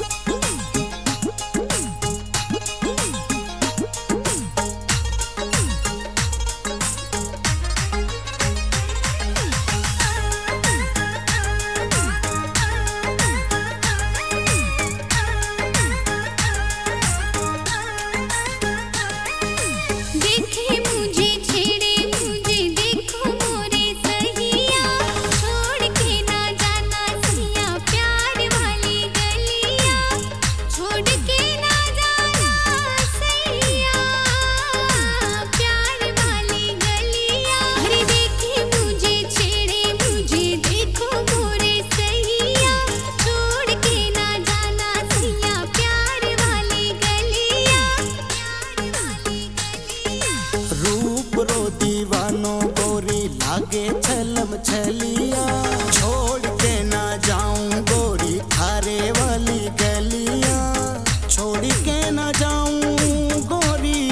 लागे छलम छलिया, छोड़ के ना जाऊं गोरी थारे वाली गलिया, छोड़ के ना जाऊं गोरी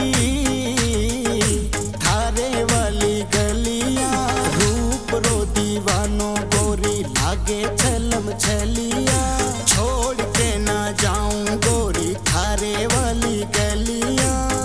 थारे वाली गलिया। रूप रो दीवानो गोरी लागे छलम छलिया, छोड़ के ना जाऊं गोरी थारे वाली गलिया।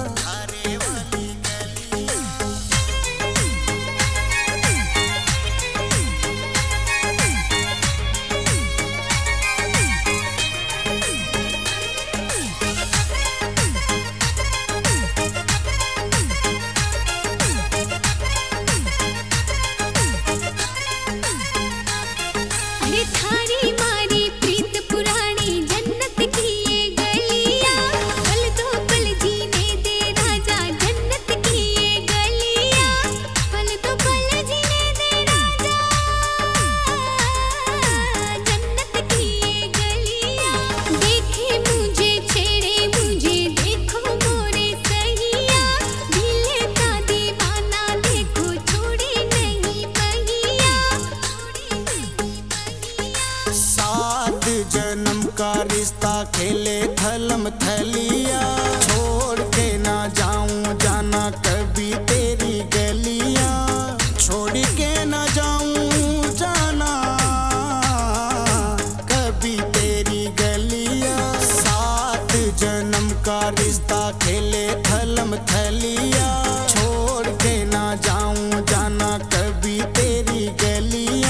थारी मारी प्रीत पुरानी जन्नत की ये गलियां, पल दो पल जीने दे राजा जन्नत की ये गलियां, पल दो पल जीने दे राजा जन्नत की ये गलियां। देखे मुझे छेड़े मुझे देखो मोरे सहिया, दिल का दीवाना देखो छोड़े नहीं बहिया। सात जन्म का रिश्ता खेले थलम थलिया, छोड़ के ना जाऊं जाना कभी तेरी गलिया, छोड़ के ना जाऊं जाना कभी तेरी गलिया। सात जन्म का रिश्ता खेले थलम थलिया, छोड़ के ना जाऊं जाना कभी तेरी गलिया।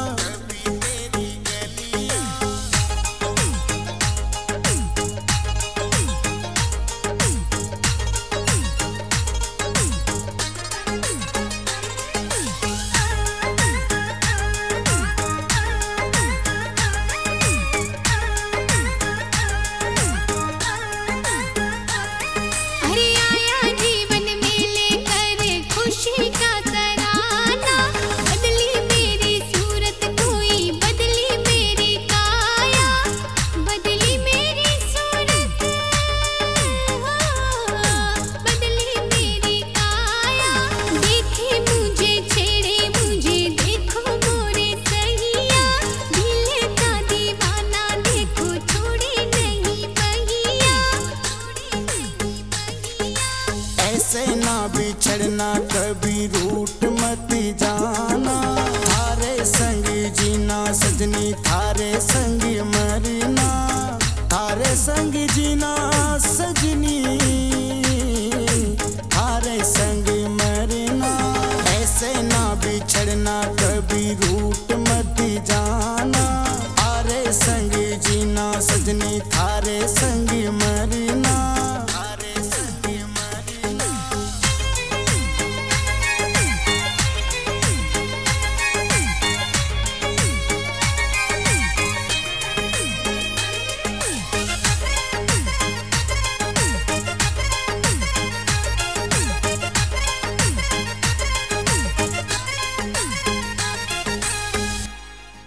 ऐसे ना बिछड़ना कभी रूठ मत जाना, थारे संग जीना सजनी थारे संग मरना, थारे संग जीना सजनी थारे संग मरना। ऐसे ना बिछड़ना कभी रूठ मत जाना, थारे संग जीना सजनी थारे संग